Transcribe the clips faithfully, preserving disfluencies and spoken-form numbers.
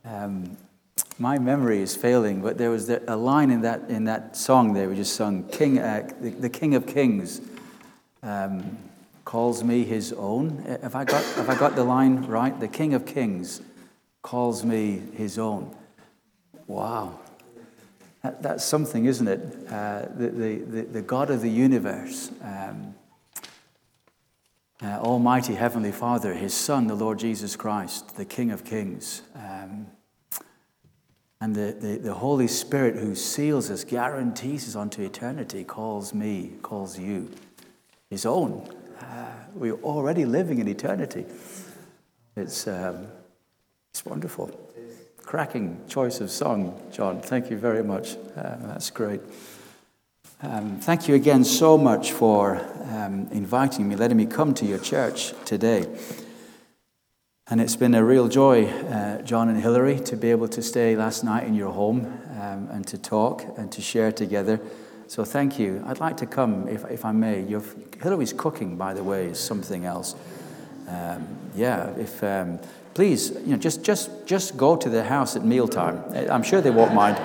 Um, my memory is failing, but there was the, a line in that in that song there we just sung. King, uh, the, the King of Kings um, calls me his own. Have I got have I got the line right? The King of Kings calls me his own. Wow, that, that's something, isn't it? Uh, the, the the the God of the universe. Um, Uh, Almighty Heavenly Father, His Son, the Lord Jesus Christ, the King of Kings, um, and the, the, the Holy Spirit who seals us, guarantees us unto eternity, calls me, calls you His own. Uh, we're already living in eternity. It's, um, it's wonderful. Cracking choice of song, John. Thank you very much. Uh, that's great. Um, thank you again so much for um, inviting me, letting me come to your church today. And it's been a real joy, uh, John and Hillary, to be able to stay last night in your home um, and to talk and to share together. So thank you. I'd like to come, if if I may. Your, Hillary's cooking, by the way, is something else. Um, yeah, if um, please, you know, just just just go to the house at mealtime. I'm sure they won't mind.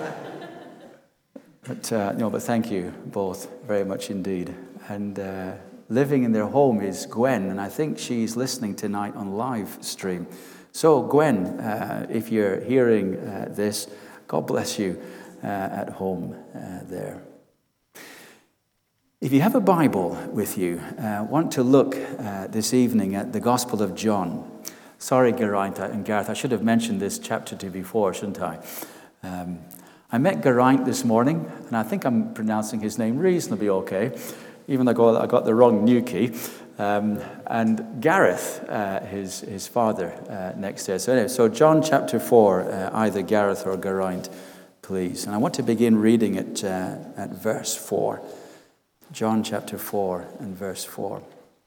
But uh, no, but thank you both very much indeed. And uh, living in their home is Gwen, and I think she's listening tonight on live stream. So Gwen, uh, if you're hearing uh, this, God bless you uh, at home uh, there. If you have a Bible with you, uh, want to look uh, this evening at the Gospel of John. Sorry, Geraint and Gareth, I should have mentioned this chapter to you before, shouldn't I? Um, I met Geraint this morning, and I think I'm pronouncing his name reasonably okay, even though I got the wrong Newquay. Um, and Gareth, uh, his his father, uh, next there. So anyway, so John chapter four, uh, either Gareth or Geraint, please. And I want to begin reading it uh, at verse four. John chapter four and verse four.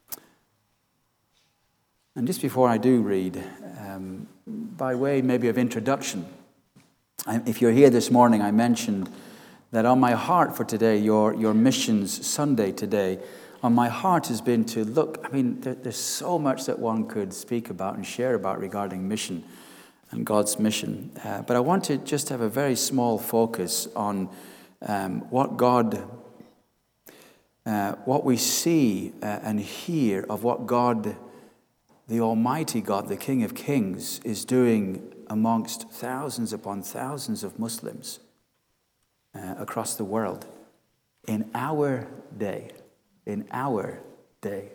And just before I do read, um, by way maybe of introduction, if you're here this morning, I mentioned that on my heart for today, your, your Missions Sunday today, on my heart has been to look, I mean, there, there's so much that one could speak about and share about regarding mission and God's mission. Uh, but I want to just have a very small focus on um, what God, uh, what we see uh, and hear of what God, the Almighty God, the King of Kings, is doing amongst thousands upon thousands of Muslims uh, across the world in our day, in our day.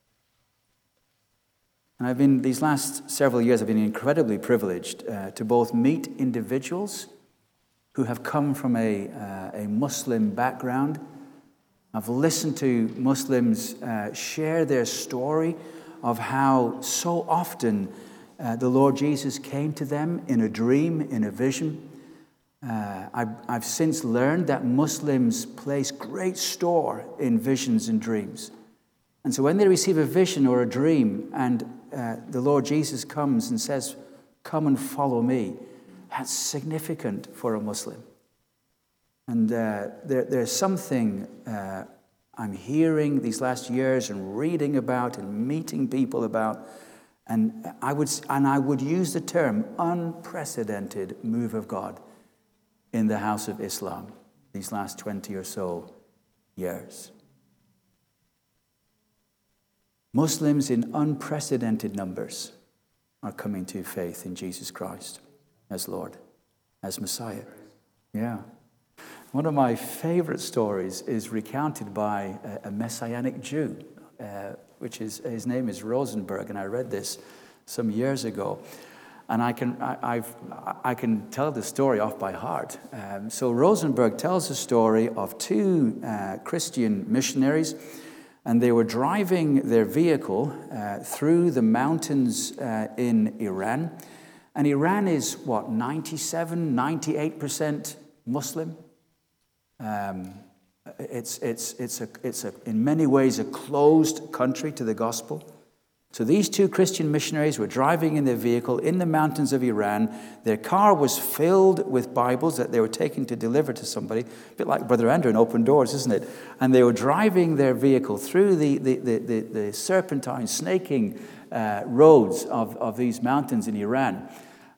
And I've been, these last several years, I've been incredibly privileged uh, to both meet individuals who have come from a, uh, a Muslim background. I've listened to Muslims uh, share their story of how so often Uh, the Lord Jesus came to them in a dream, in a vision. Uh, I've, I've since learned that Muslims place great store in visions and dreams. And so when they receive a vision or a dream and uh, the Lord Jesus comes and says, "Come and follow me," that's significant for a Muslim. And uh, there, there's something uh, I'm hearing these last years and reading about and meeting people about. And I would and I would use the term unprecedented move of God in the house of Islam these last twenty or so years. Muslims in unprecedented numbers are coming to faith in Jesus Christ as Lord, as Messiah. Yeah. One of my favorite stories is recounted by a, a Messianic Jew, uh, which is, his name is Rosenberg, and I read this some years ago. And I can I, I've, I can tell the story off by heart. Um, so Rosenberg tells a story of two uh, Christian missionaries, and they were driving their vehicle uh, through the mountains uh, in Iran. And Iran is, what, ninety-seven, ninety-eight percent Muslim? Um, it's it's it's a it's a in many ways a closed country to the gospel. So these two Christian missionaries were driving in their vehicle in the mountains of Iran. Their car was filled with Bibles that they were taking to deliver to somebody. A bit like Brother Andrew in Open Doors, isn't it? And they were driving their vehicle through the the the, the, the serpentine, snaking uh, roads of, of these mountains in Iran.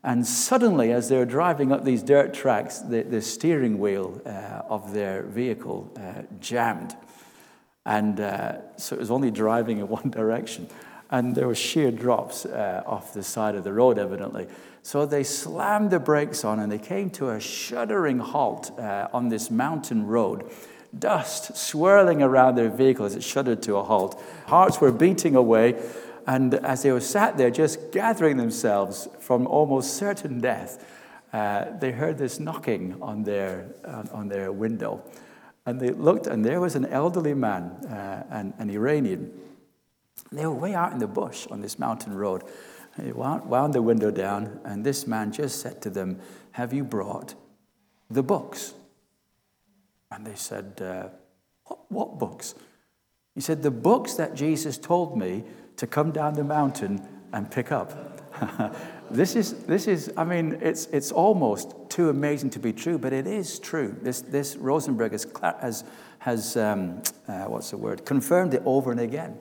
And suddenly, as they were driving up these dirt tracks, the, the steering wheel uh, of their vehicle uh, jammed. And uh, so it was only driving in one direction. And there were sheer drops uh, off the side of the road, evidently. So they slammed the brakes on, and they came to a shuddering halt uh, on this mountain road. Dust swirling around their vehicle as it shuddered to a halt. Hearts were beating away. And as they were sat there just gathering themselves from almost certain death, uh, they heard this knocking on their, uh, on their window. And they looked, and there was an elderly man, uh, an, an Iranian. They were way out in the bush on this mountain road. They wound, wound the window down, and this man just said to them, "Have you brought the books?" And they said, uh, what, what books? He said, "The books that Jesus told me to come down the mountain and pick up." This is, this is. I mean, it's it's almost too amazing to be true, but it is true. This this Rosenberg has has has um, uh, what's the word? Confirmed it over and again.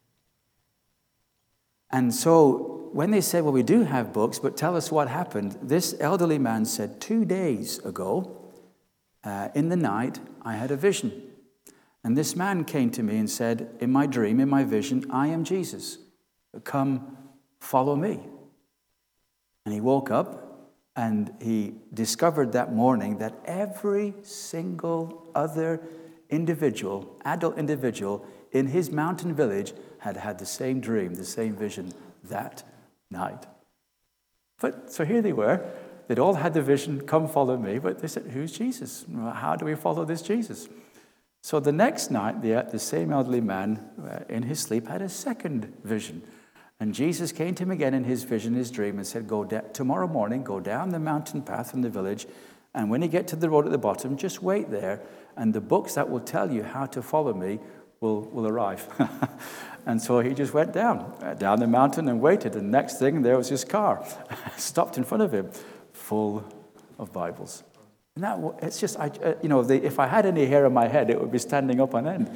And so when they said, "Well, we do have books, but tell us what happened," this elderly man said, "Two days ago, uh, in the night, I had a vision. And this man came to me and said, in my dream, in my vision, 'I am Jesus. Come, follow me.'" And he woke up and he discovered that morning that every single other individual, adult individual in his mountain village had had the same dream, the same vision that night. But so here they were. They'd all had the vision, "Come follow me." But they said, "Who's Jesus? How do we follow this Jesus?" So the next night, the, the same elderly man uh, in his sleep had a second vision. And Jesus came to him again in his vision, his dream, and said, "Go da- tomorrow morning, go down the mountain path from the village, and when you get to the road at the bottom, just wait there, and the books that will tell you how to follow me will, will arrive." And so he just went down, uh, down the mountain and waited. And next thing, there was his car, stopped in front of him, full of Bibles. And that, it's just, I, uh, you know, the, if I had any hair on my head, it would be standing up on end.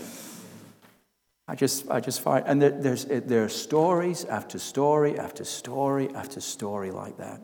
I just, I just find, and there, there's, there are stories after story after story after story like that.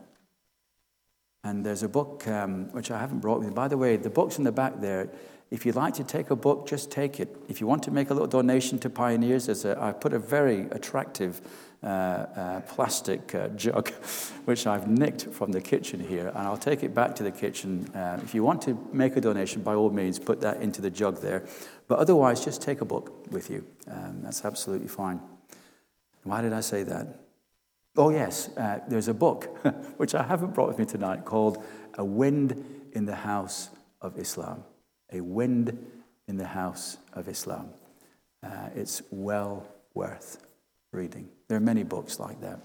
And there's a book um, which I haven't brought with me. By the way, the book's in the back there. If you'd like to take a book, just take it. If you want to make a little donation to Pioneers, there's a, I put a very attractive uh, uh, plastic uh, jug, which I've nicked from the kitchen here, and I'll take it back to the kitchen. Uh, if you want to make a donation, by all means, put that into the jug there. But otherwise, just take a book with you. Um, that's absolutely fine. Why did I say that? Oh, yes, uh, there's a book, which I haven't brought with me tonight, called A Wind in the House of Islam. A Wind in the House of Islam. Uh, it's well worth reading. There are many books like that.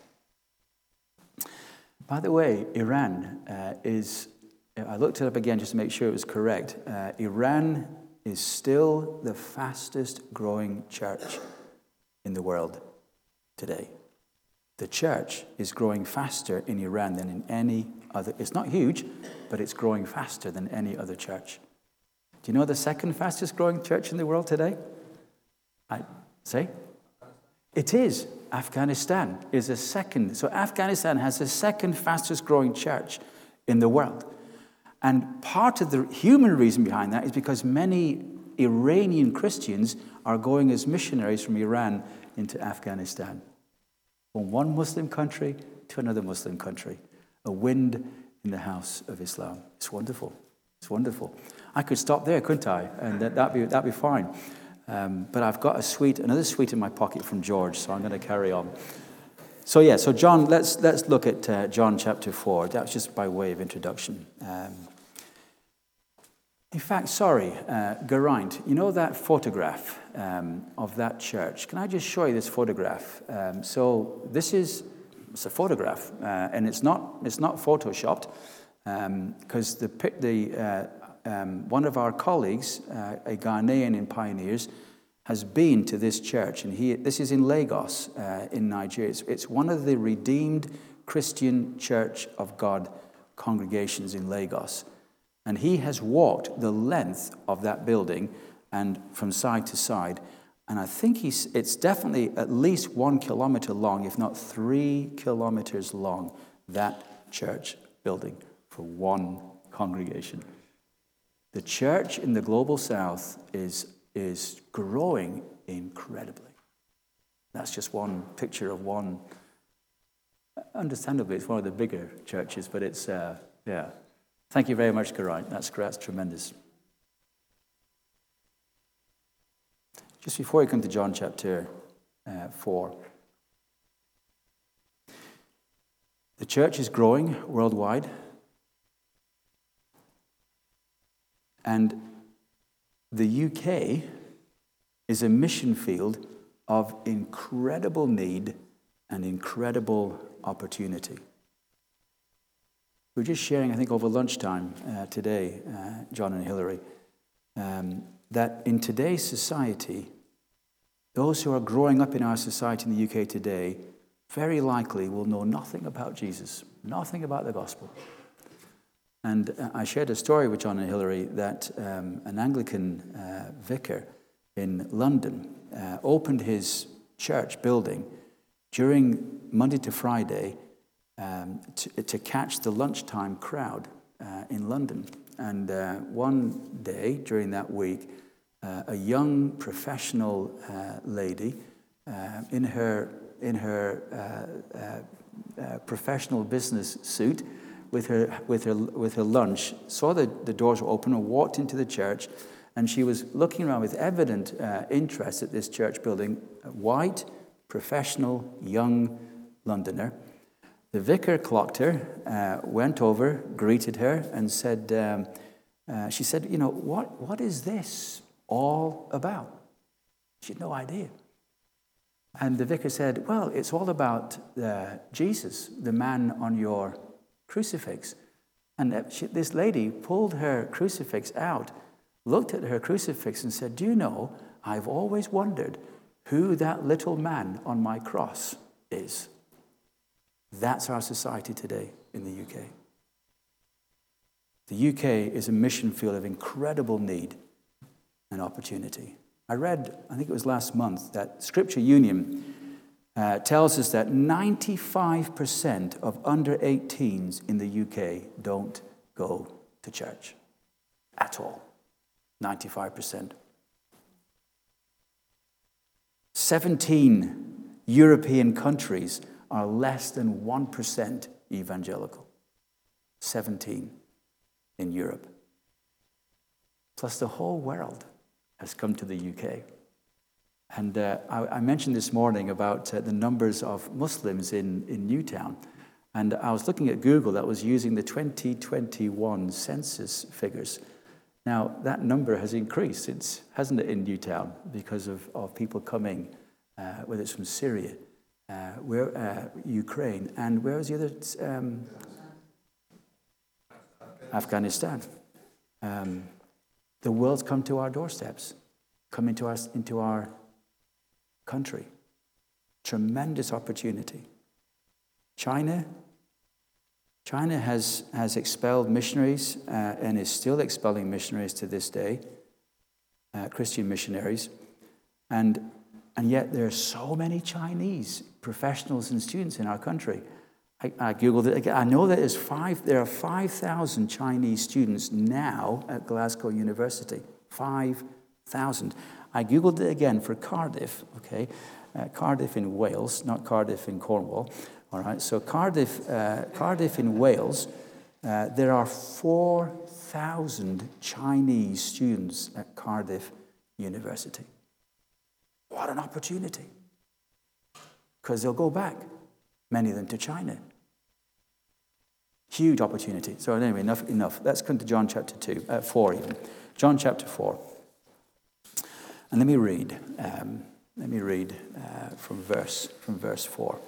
By the way, Iran uh, is, I looked it up again just to make sure it was correct. Uh, Iran is still the fastest growing church in the world today. The church is growing faster in Iran than in any other. It's not huge, but it's growing faster than any other church. Do you know the second fastest growing church in the world today? I say? It is. Afghanistan is the second. So Afghanistan has the second fastest growing church in the world. And part of the human reason behind that is because many Iranian Christians are going as missionaries from Iran into Afghanistan. From one Muslim country to another Muslim country. A wind in the house of Islam. It's wonderful. It's wonderful. I could stop there, couldn't I? And that, that'd be that'd be fine. Um, but I've got a sweet, another sweet in my pocket from George, so I'm going to carry on. So yeah, so John, let's let's look at uh, John chapter four. That's just by way of introduction. Um, in fact, sorry, uh, Geraint, you know that photograph um, of that church? Can I just show you this photograph? Um, so this is it's a photograph, uh, and it's not it's not photoshopped. Because um, the, the, uh, um, one of our colleagues, uh, a Ghanaian in Pioneers, has been to this church. And he, this is in Lagos, uh, in Nigeria. It's, it's one of the Redeemed Christian Church of God congregations in Lagos. And he has walked the length of that building and from side to side. And I think he's, it's definitely at least one kilometer long, if not three kilometers long, that church building for one congregation. The church in the global south is, is growing incredibly. That's just one picture of one. Understandably, it's one of the bigger churches, but it's, uh, yeah. Thank you very much, Geraint. That's, that's tremendous. Just before we come to John chapter uh, four, the church is growing worldwide, and the U K is a mission field of incredible need and incredible opportunity. We were just sharing, I think, over lunchtime uh, today, uh, John and Hillary, um, that in today's society, those who are growing up in our society in the U K today very likely will know nothing about Jesus, nothing about the gospel. And uh, I shared a story with John and Hillary that um, an Anglican uh, vicar in London uh, opened his church building during Monday to Friday um, to, to catch the lunchtime crowd uh, in London. And uh, one day during that week, uh, a young professional uh, lady uh, in her in her uh, uh, uh, professional business suit with her with her with her lunch saw the, the doors were open and walked into the church, and she was looking around with evident uh, interest at this church building. A white, professional, young Londoner. The vicar clocked her, uh, went over, greeted her, and said, um, uh, she said, you know, what what is this all about? She had no idea. And the vicar said, well, it's all about uh, Jesus, the man on your crucifix. And she, this lady pulled her crucifix out, looked at her crucifix and said, do you know, I've always wondered who that little man on my cross is. That's our society today in the U K. The U K is a mission field of incredible need and opportunity. I read, I think it was last month, that Scripture Union uh, tells us that ninety-five percent of under eighteens in the U K don't go to church at all. ninety-five percent. seventeen European countries are less than one percent evangelical. seventeen in Europe. Plus the whole world has come to the U K. And uh, I, I mentioned this morning about uh, the numbers of Muslims in, in Newtown. And I was looking at Google that was using the twenty twenty-one census figures. Now, that number has increased, it's, hasn't it, in Newtown, because of, of people coming, uh, whether it's from Syria, uh, where, uh, Ukraine, and where was the other? Um, Afghanistan. Um, the world's come to our doorsteps, come into our, into our country. Tremendous opportunity. China, China has, has expelled missionaries uh, and is still expelling missionaries to this day, uh, Christian missionaries. And, and yet there are so many Chinese professionals and students in our country. I, I Googled it again. I know that there's five, there are five thousand Chinese students now at Glasgow University. five thousand. I Googled it again for Cardiff, okay? Uh, Cardiff in Wales, not Cardiff in Cornwall. All right, so Cardiff, uh, Cardiff in Wales, uh, there are four thousand Chinese students at Cardiff University. What an opportunity. Because they'll go back, many of them to China. Huge opportunity. So anyway, enough, enough. Let's come to John chapter two, uh, four even. John chapter four. And let me read, um, let me read uh, from verse, from verse four.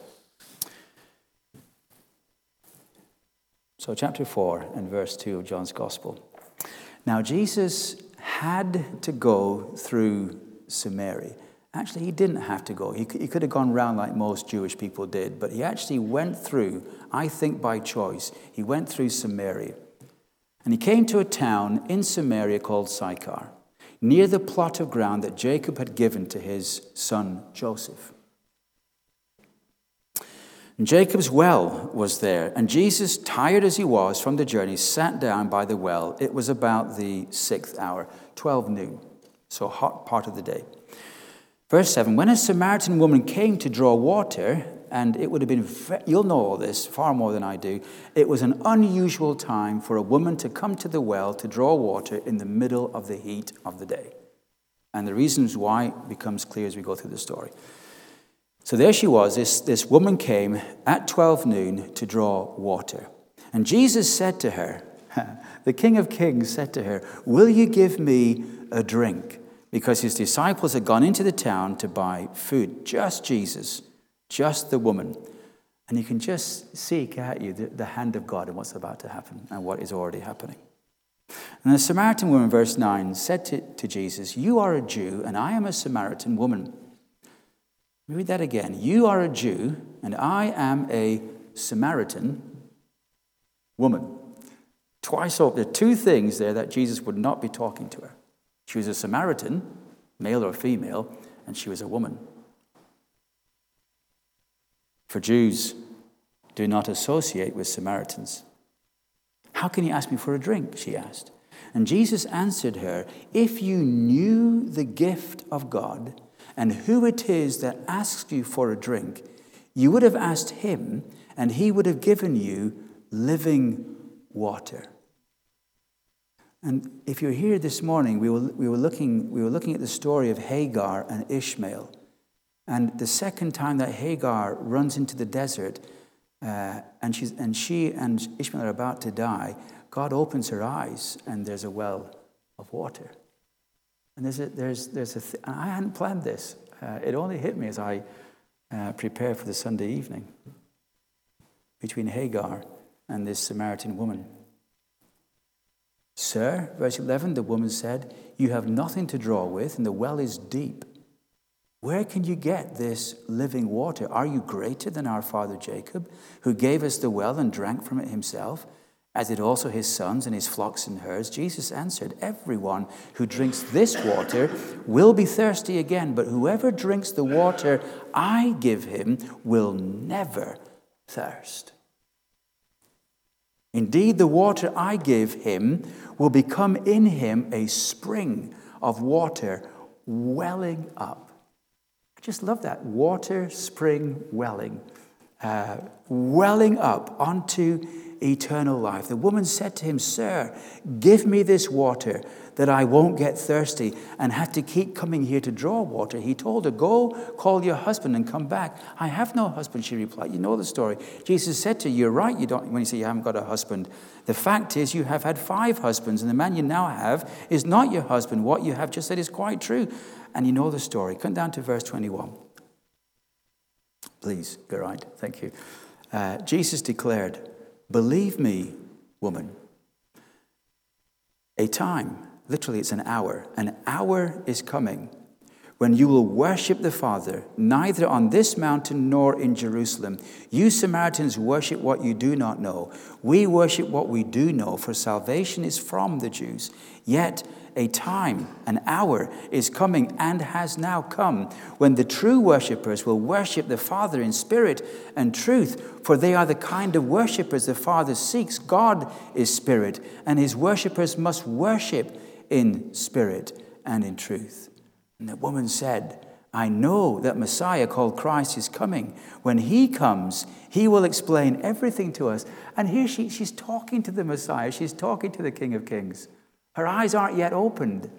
So chapter four and verse two of John's Gospel. Now Jesus had to go through Samaria. Actually, he didn't have to go. He could, he could have gone round like most Jewish people did, but he actually went through, I think by choice, he went through Samaria. And he came to a town in Samaria called Sychar, near the plot of ground that Jacob had given to his son Joseph. And Jacob's well was there, and Jesus, tired as he was from the journey, sat down by the well. It was about the sixth hour, twelve noon, so hot part of the day. Verse seven, when a Samaritan woman came to draw water, and it would have been, you'll know all this far more than I do, it was an unusual time for a woman to come to the well to draw water in the middle of the heat of the day. And the reasons why becomes clear as we go through the story. So there she was, this, this woman came at twelve noon to draw water. And Jesus said to her, the King of Kings said to her, will you give me a drink? Because his disciples had gone into the town to buy food. Just Jesus, just the woman. And you can just see, can't you, the, the hand of God and what's about to happen and what is already happening. And the Samaritan woman, verse nine, said to, to Jesus, you are a Jew and I am a Samaritan woman. Read that again. You are a Jew, and I am a Samaritan woman. Twice over. There are two things there that Jesus would not be talking to her. She was a Samaritan, male or female, and she was a woman. For Jews, do not associate with Samaritans. How can you ask me for a drink? She asked. And Jesus answered her, if you knew the gift of God, and who it is that asks you for a drink, you would have asked him, and he would have given you living water. And if you're here this morning, we were, we were looking we were looking at the story of Hagar and Ishmael. And the second time that Hagar runs into the desert, uh, and she's and she and Ishmael are about to die, God opens her eyes, and there's a well of water. And there's a, there's, there's a th- I hadn't planned this. Uh, it only hit me as I uh, prepared for the Sunday evening. Between Hagar and this Samaritan woman. Sir, verse eleven, the woman said, you have nothing to draw with, and the well is deep. Where can you get this living water? Are you greater than our father Jacob, who gave us the well and drank from it himself, as did also his sons and his flocks and herds? Jesus answered, everyone who drinks this water will be thirsty again, but whoever drinks the water I give him will never thirst. Indeed, the water I give him will become in him a spring of water welling up. I just love that. Water, spring, welling. Uh, welling up onto eternal life. The woman said to him, sir, give me this water that I won't get thirsty and have to keep coming here to draw water. He told her, go call your husband and come back. I have no husband, she replied. You know the story. Jesus said to her, you're right, you don't, when you say you haven't got a husband. The fact is you have had five husbands, and the man you now have is not your husband. What you have just said is quite true. And you know the story. Come down to verse twenty-one. Please, go right. Thank you. Uh, Jesus declared, believe me, woman, a time, literally it's an hour, an hour is coming when you will worship the Father, neither on this mountain nor in Jerusalem. You Samaritans worship what you do not know. We worship what we do know, for salvation is from the Jews. Yet a time, an hour is coming and has now come when the true worshippers will worship the Father in spirit and truth, for they are the kind of worshippers the Father seeks. God is spirit, and his worshippers must worship in spirit and in truth. And the woman said, I know that Messiah called Christ is coming. When he comes, he will explain everything to us. And here she, she's talking to the Messiah. She's talking to the King of Kings. Her eyes aren't yet opened.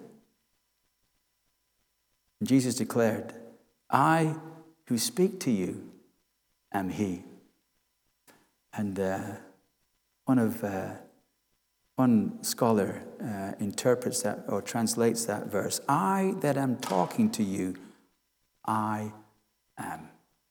And Jesus declared, I who speak to you am he. And uh, one of uh, one scholar uh, interprets that or translates that verse. I that am talking to you, I am.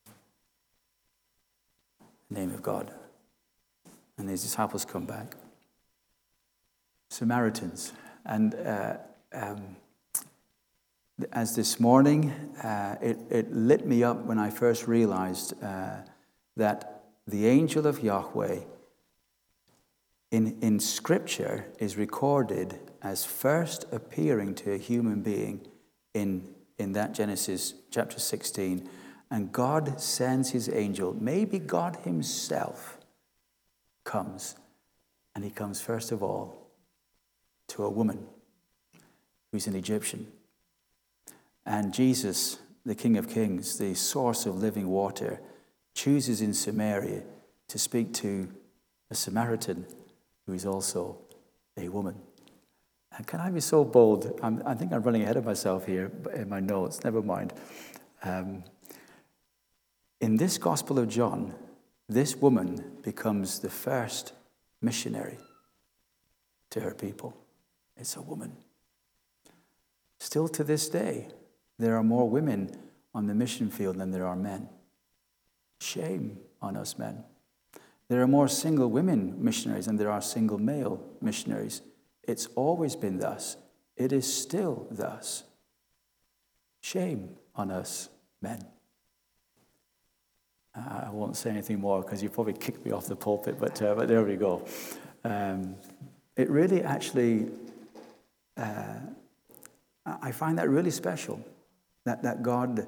In the name of God. And his disciples come back. Samaritans. And uh, um, as this morning, uh, it, it lit me up when I first realized uh, that the angel of Yahweh in, in Scripture is recorded as first appearing to a human being in, in that Genesis chapter sixteen, And God sends his angel. Maybe God himself comes. And he comes first of all to a woman who's an Egyptian. And Jesus, the King of Kings, the source of living water, chooses in Samaria to speak to a Samaritan who is also a woman. And can I be so bold? I'm, I think I'm running ahead of myself here in my notes. Never mind. Um, in this Gospel of John, this woman becomes the first missionary to her people. It's a woman. Still to this day, there are more women on the mission field than there are men. Shame on us men. There are more single women missionaries than there are single male missionaries. It's always been thus. It is still thus. Shame on us men. Uh, I won't say anything more because you probably kicked me off the pulpit, but uh, but there we go. Um, it really actually, uh, I find that really special, that, that God,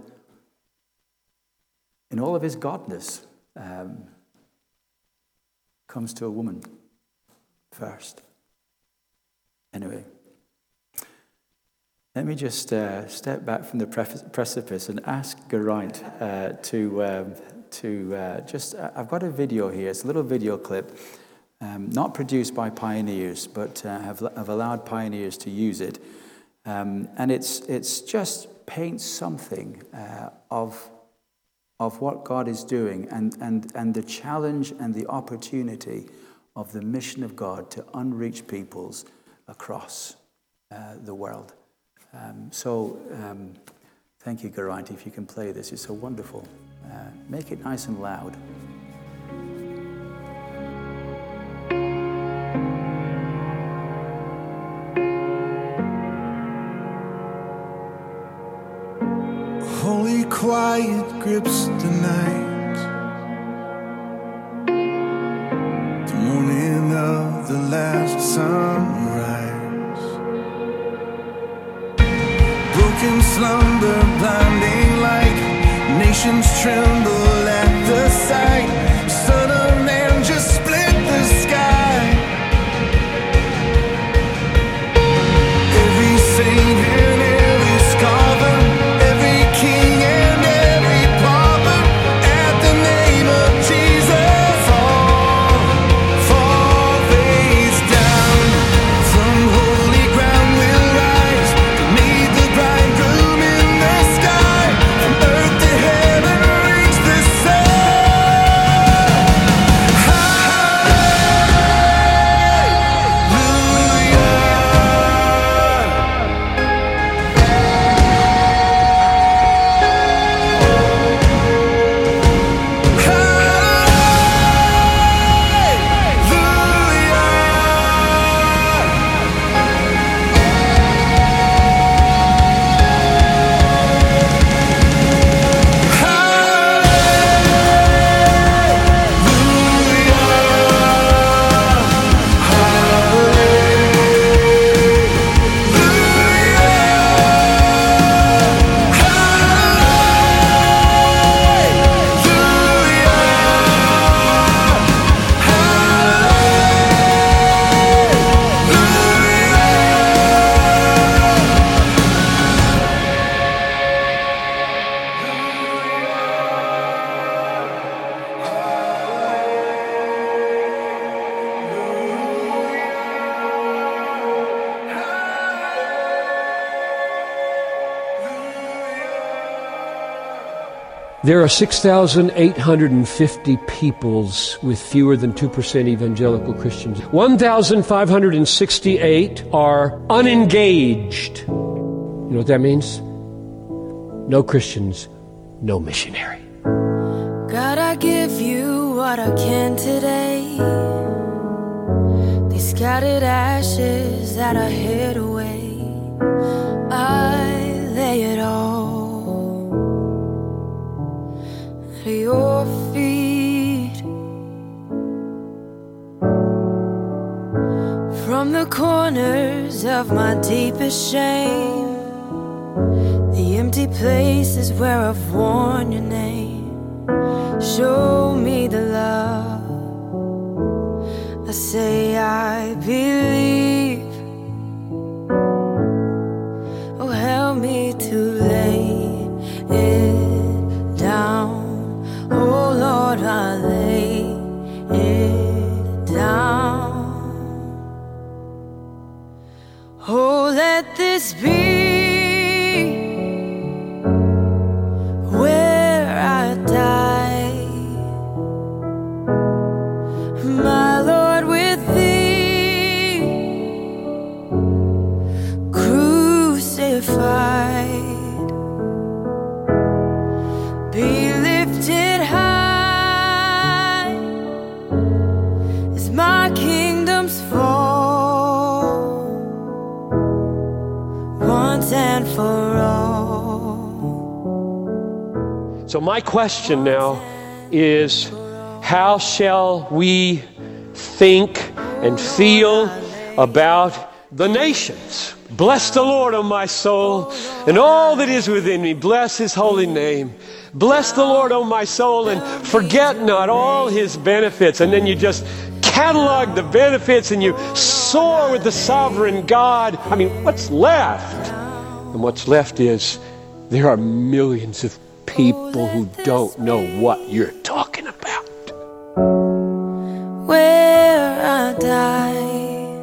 in all of his godness, um, comes to a woman first. Anyway, let me just uh, step back from the precipice and ask Geraint uh, to um, to uh, just. Uh, I've got a video here. It's a little video clip, um, not produced by Pioneers, but uh, have have allowed Pioneers to use it, um, and it's it's just paints something uh, of of what God is doing, and and and the challenge and the opportunity of the mission of God to unreached peoples across uh, the world. Um, so, um, thank you, Geraint, if you can play this. It's so wonderful. Uh, make it nice and loud. Holy quiet grips the night, the morning of the last sunrise. Broken slumber, blinding light, nations tremble at the sight. Son of man just split the sky. Every saint and every scholar, every king and every pauper, at the name of Jesus, fall, fall face down. From holy ground will rise to meet the bridegroom in the sky. From earth to heaven reach the sun. There are six thousand eight hundred fifty peoples with fewer than two percent evangelical Christians. one thousand five hundred sixty-eight are unengaged. You know what that means? No Christians, no missionary. God, I give you what I can today. These scattered ashes that I hid away, I lay it all at your feet. From the corners of my deepest shame, the empty places where I've worn your name. Show me the love. I say I believe. Oh, help me to lay it down. Oh Lord, I lay it down. Oh, let this be where I die, my Lord, with thee crucified. Be lifted high as my kingdoms fall, once and for all. So my question now is, how shall we think and feel about the nations? Bless the Lord, O my soul, and all that is within me. Bless his holy name. Bless the Lord, O my soul, and forget not all his benefits. And then you just catalog the benefits and you soar with the sovereign God. I mean, what's left? And what's left is there are millions of people who don't know what you're talking about. Where I die,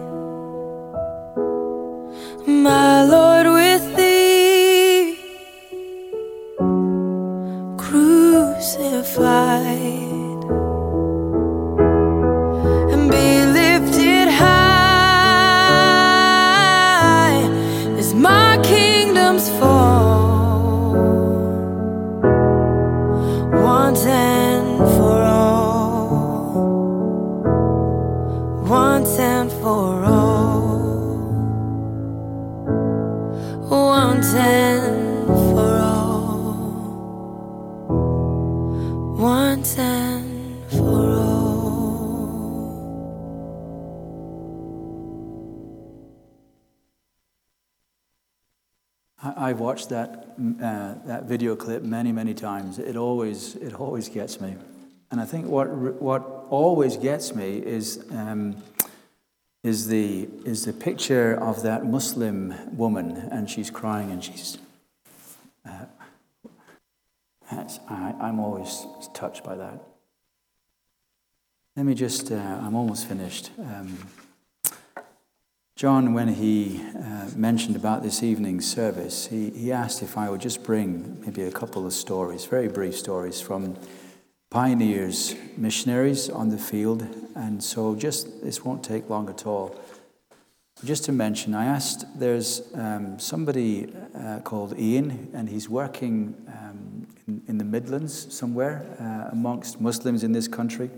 my Lord, with thee crucified, and be lifted high as my kingdoms fall, once and for all, once and for all, once and for all, once and for all. I, I've watched that uh, that video clip many, many times. It always it always gets me, and I think what what always gets me is um, is the is the picture of that Muslim woman, and she's crying, and she's. Uh, I, I'm always touched by that. Let me just. Uh, I'm almost finished. Um, John, when he uh, mentioned about this evening's service, he, he asked if I would just bring maybe a couple of stories, very brief stories from pioneers, missionaries on the field. And so just, this won't take long at all. Just to mention, I asked, there's um, somebody uh, called Ian, and he's working um, in, in the Midlands somewhere uh, amongst Muslims in this country.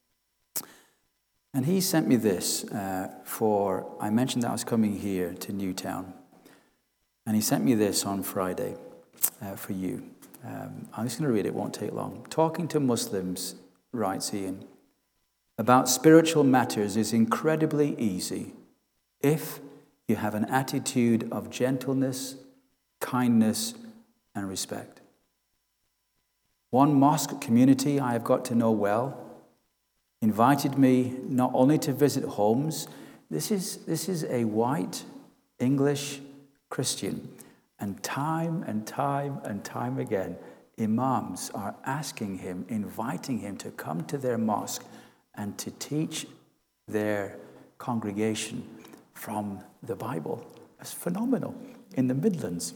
And he sent me this uh, for, I mentioned that I was coming here to Newtown. And he sent me this on Friday uh, for you. Um, I'm just going to read it, it won't take long. Talking to Muslims, writes Ian, about spiritual matters is incredibly easy if you have an attitude of gentleness, kindness, and respect. One mosque community I have got to know well invited me not only to visit homes. This is, this is a white English Christian. And time and time and time again, imams are asking him, inviting him to come to their mosque and to teach their congregation from the Bible. It's phenomenal in the Midlands.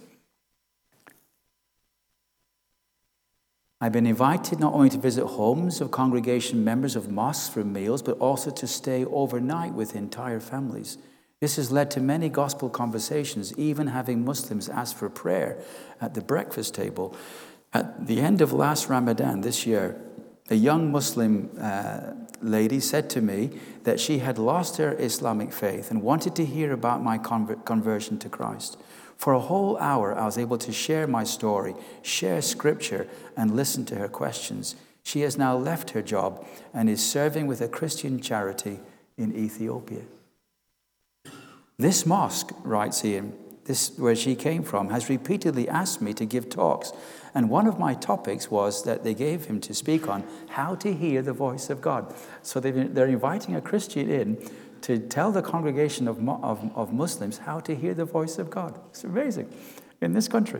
I've been invited not only to visit homes of congregation members of mosques for meals, but also to stay overnight with entire families. This has led to many gospel conversations, even having Muslims ask for prayer at the breakfast table. At the end of last Ramadan this year, a young Muslim uh, lady said to me that she had lost her Islamic faith and wanted to hear about my conver- conversion to Christ. For a whole hour, I was able to share my story, share scripture, and listen to her questions. She has now left her job and is serving with a Christian charity in Ethiopia. This mosque, writes Ian, this where she came from, has repeatedly asked me to give talks. And one of my topics was that they gave him to speak on how to hear the voice of God. So they're inviting a Christian in to tell the congregation of, of, of Muslims how to hear the voice of God. It's amazing in this country.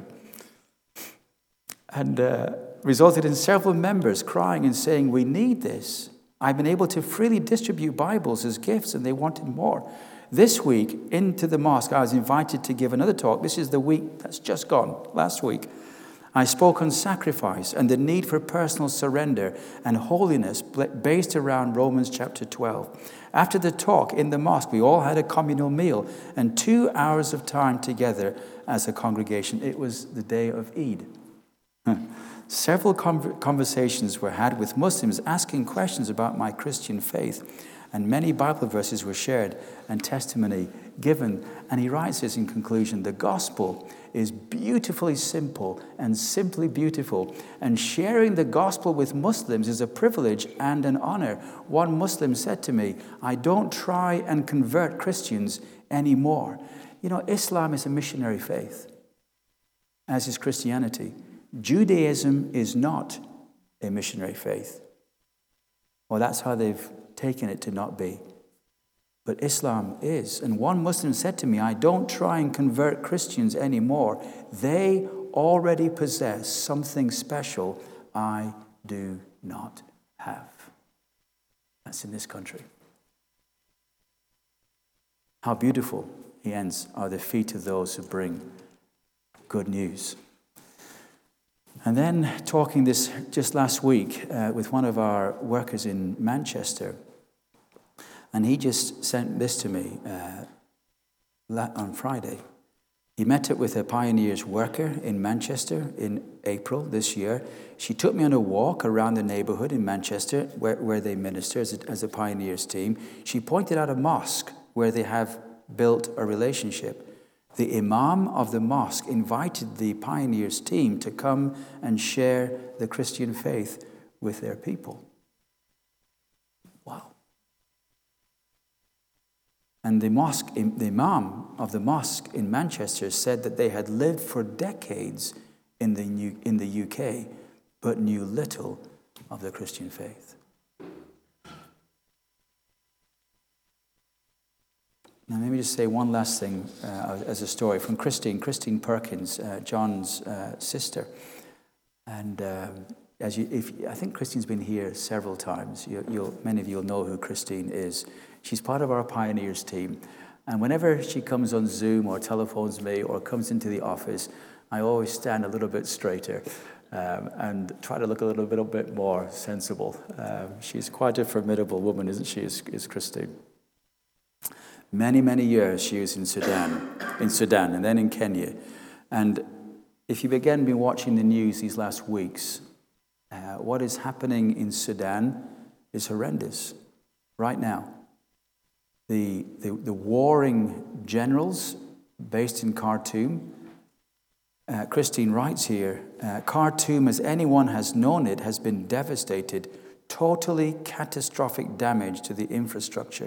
And uh, resulted in several members crying and saying, we need this. I've been able to freely distribute Bibles as gifts, and they wanted more. This week, into the mosque, I was invited to give another talk. This is the week that's just gone, last week. I spoke on sacrifice and the need for personal surrender and holiness based around Romans chapter twelve. After the talk in the mosque, we all had a communal meal and two hours of time together as a congregation. It was the day of Eid. Several conversations were had with Muslims asking questions about my Christian faith, and many Bible verses were shared and testimony given. And he writes this in conclusion: the gospel is beautifully simple and simply beautiful, and sharing the gospel with Muslims is a privilege and an honor. One Muslim said to me, I don't try and convert Christians anymore. You know, Islam is a missionary faith, as is Christianity. Judaism is not a missionary faith. Well, that's how they've taken it to not be. But Islam is. And one Muslim said to me, I don't try and convert Christians anymore. They already possess something special I do not have. That's in this country. How beautiful, he ends, are the feet of those who bring good news. And then talking this just last week uh, with one of our workers in Manchester, and he just sent this to me uh, on Friday. He met up with a Pioneers worker in Manchester in April this year. She took me on a walk around the neighborhood in Manchester where, where they minister as a, as a Pioneers team. She pointed out a mosque where they have built a relationship. The imam of the mosque invited the Pioneers team to come and share the Christian faith with their people. Wow. And the mosque, the imam of the mosque in Manchester said that they had lived for decades in the new, in the U K, but knew little of the Christian faith. Now, let me just say one last thing uh, as a story from Christine, Christine Perkins, uh, John's uh, sister. And um, as you, if I think Christine's been here several times. You, you'll, many of you will know who Christine is. She's part of our Pioneers team. And whenever she comes on Zoom or telephones me or comes into the office, I always stand a little bit straighter um, and try to look a little bit, a bit more sensible. Um, she's quite a formidable woman, isn't she, is, is Christine? Many, many years she was in Sudan, in Sudan, and then in Kenya. And if you've again been watching the news these last weeks, uh, what is happening in Sudan is horrendous right now. The, the, the warring generals based in Khartoum, uh, Christine writes here, uh, Khartoum, as anyone has known it, has been devastated, totally catastrophic damage to the infrastructure.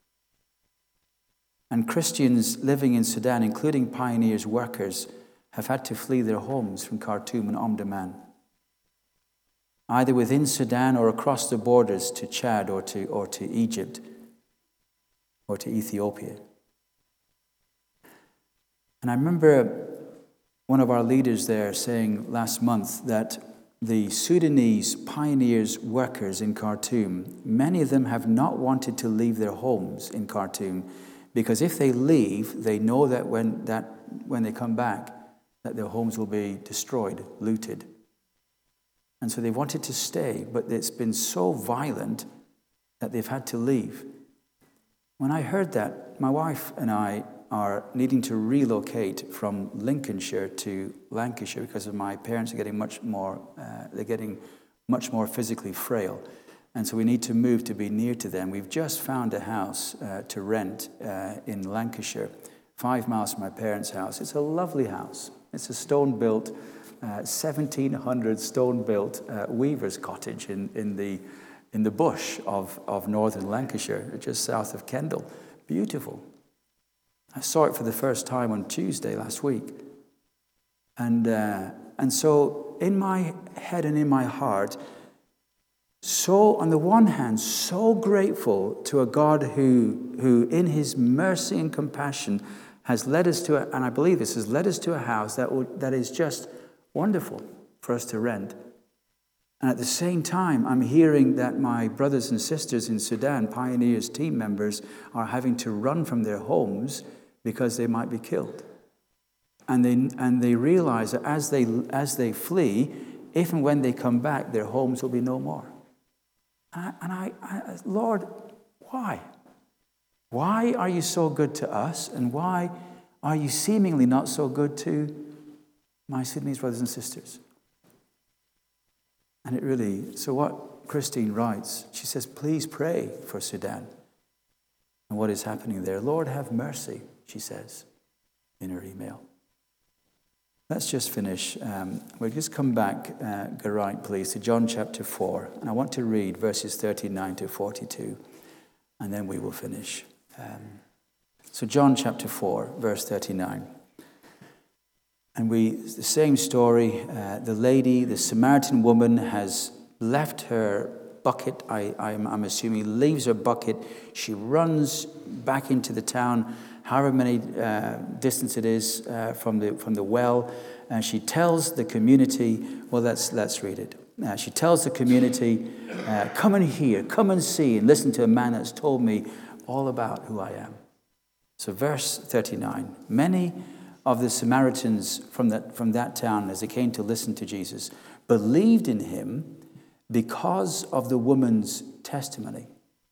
And Christians living in Sudan, including Pioneers workers, have had to flee their homes from Khartoum and Omdurman, either within Sudan or across the borders to Chad or to, or to Egypt or to Ethiopia. And I remember one of our leaders there saying last month that the Sudanese Pioneers workers in Khartoum, many of them have not wanted to leave their homes in Khartoum, because if they leave, they know that when that when they come back, that their homes will be destroyed, looted. And so they wanted to stay, but it's been so violent that they've had to leave. When I heard that, my wife and I are needing to relocate from Lincolnshire to Lancashire because of my parents are getting much more, uh, they're getting much more physically frail. And so we need to move to be near to them. We've just found a house uh, to rent uh, in Lancashire, five miles from my parents' house. It's a lovely house. It's a stone-built, uh, seventeen hundred stone-built uh, weaver's cottage in, in the in the bush of, of northern Lancashire, just south of Kendal. Beautiful. I saw it for the first time on Tuesday last week. And, uh, and so in my head and in my heart, so on the one hand, so grateful to a God who, who in his mercy and compassion has led us to, a, and I believe this has led us to a house that, would, that is just wonderful for us to rent. And at the same time, I'm hearing that my brothers and sisters in Sudan, Pioneers team members, are having to run from their homes because they might be killed. And they, and they realize that as they, as they flee, if and when they come back, their homes will be no more. And I, and I, I Lord, why? Why are you so good to us? And why are you seemingly not so good to my Sudanese brothers and sisters? And it really, so what Christine writes, she says, please pray for Sudan and what is happening there. Lord, have mercy, she says in her email. Let's just finish. Um, we'll just come back, uh, Geraint, please, to John chapter four. And I want to read verses thirty-nine to forty-two, and then we will finish. Um, so John chapter four, verse thirty-nine. And we, the same story, uh, the lady, the Samaritan woman has left her bucket, I, I'm, I'm assuming, leaves her bucket. She runs back into the town, however many uh, distance it is uh, from the from the well, and she tells the community, well, let's, let's read it. Uh, she tells the community, uh, come and hear, come and see, and listen to a man that's told me all about who I am. So verse thirty-nine, many of the Samaritans from that, from that town, as they came to listen to Jesus, believed in him because of the woman's testimony.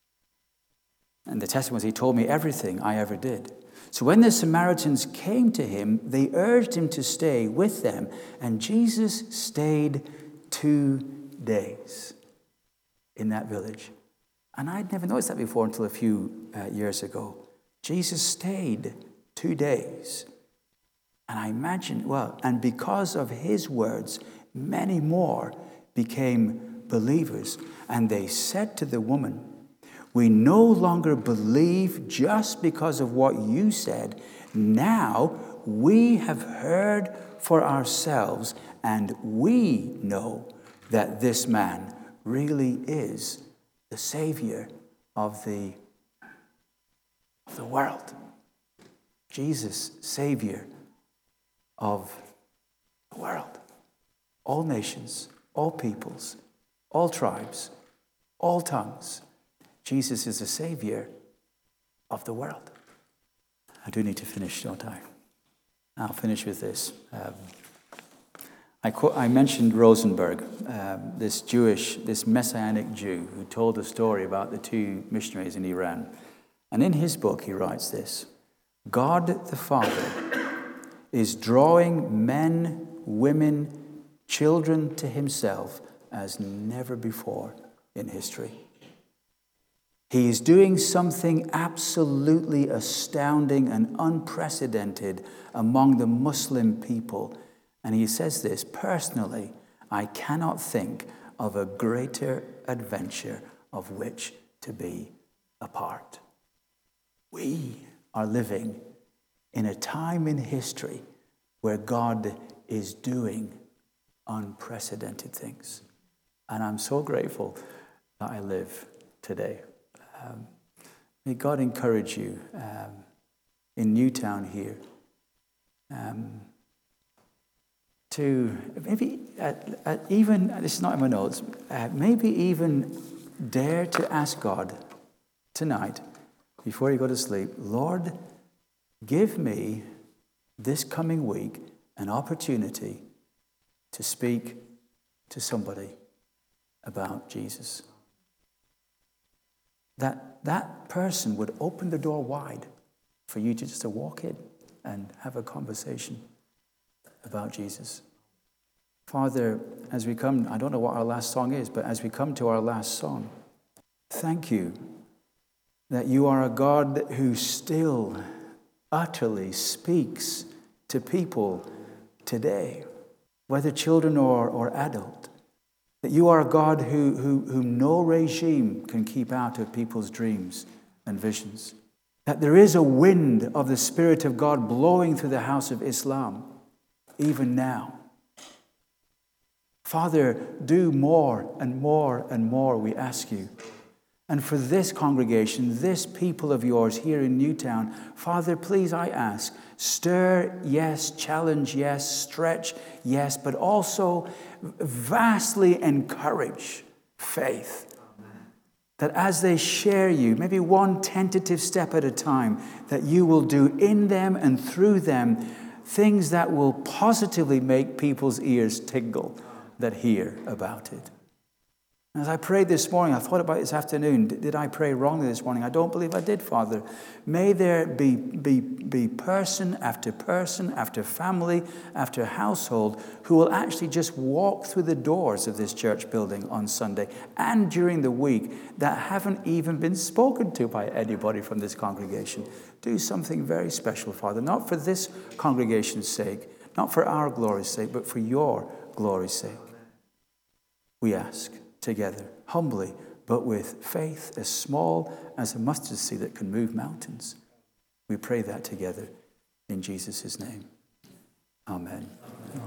And the testimony was, he told me everything I ever did. So when the Samaritans came to him, they urged him to stay with them, and Jesus stayed two days in that village. And I'd never noticed that before until a few uh, years ago. Jesus stayed two days. And I imagine, well, and because of his words, many more became believers. And they said to the woman, we no longer believe just because of what you said. Now we have heard for ourselves, and we know that this man really is the Savior of the, of the world. Jesus, Savior of the world. All nations, all peoples, all tribes, all tongues. Jesus is the Savior of the world. I do need to finish, don't I? I'll finish with this. Um, I, quote, I mentioned Rosenberg, um, this Jewish, this Messianic Jew who told the story about the two missionaries in Iran. And in his book, he writes this: God the Father is drawing men, women, children to himself as never before in history. He is doing something absolutely astounding and unprecedented among the Muslim people. And he says this, personally, I cannot think of a greater adventure of which to be a part. We are living in a time in history where God is doing unprecedented things. And I'm so grateful that I live today. Um, may God encourage you um, in Newtown here um, to maybe at, at even, this is not in my notes, uh, maybe even dare to ask God tonight before you go to sleep, Lord, give me this coming week an opportunity to speak to somebody about Jesus. That that person would open the door wide for you to just to walk in and have a conversation about Jesus. Father, as we come, I don't know what our last song is, but as we come to our last song, thank you that you are a God who still utterly speaks to people today, whether children or, or adult. That you are a God who, who, who no regime can keep out of people's dreams and visions. that there is a wind of the Spirit of God blowing through the house of Islam, even now. Father, do more and more and more, we ask you. And for this congregation, this people of yours here in Newtown, Father, please, I ask, stir, yes, challenge, yes, stretch, yes, but also vastly encourage faith. That as they share you, maybe one tentative step at a time, that you will do in them and through them things that will positively make people's ears tingle that hear about it. As I prayed this morning, I thought about it this afternoon. Did I pray wrongly this morning? I don't believe I did, Father. May there be, be, be person after person, after family, after household, who will actually just walk through the doors of this church building on Sunday and during the week that haven't even been spoken to by anybody from this congregation. Do something very special, Father, not for this congregation's sake, not for our glory's sake, but for your glory's sake. We ask together, humbly, but with faith as small as a mustard seed that can move mountains. We pray that together in Jesus' name. Amen.